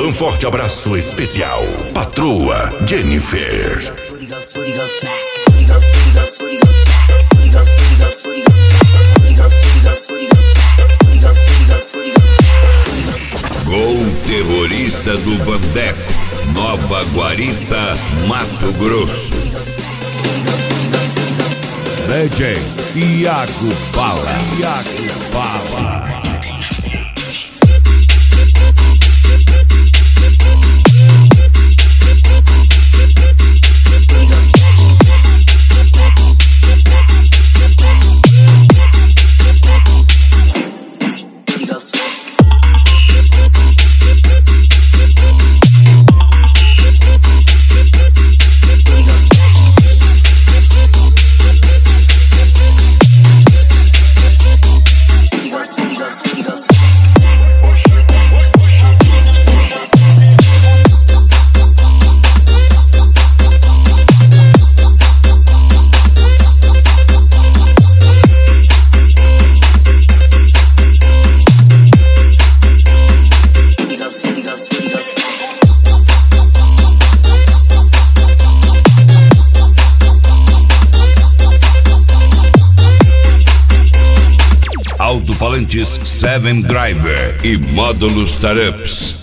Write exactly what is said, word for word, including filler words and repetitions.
um forte abraço especial. Patroa Jennifer. Gol terrorista do Vandeco, Nova Guarita, Mato Grosso. D J Iago Bala. Iago Bala. Alto-falantes Seven Driver e módulos Tarups.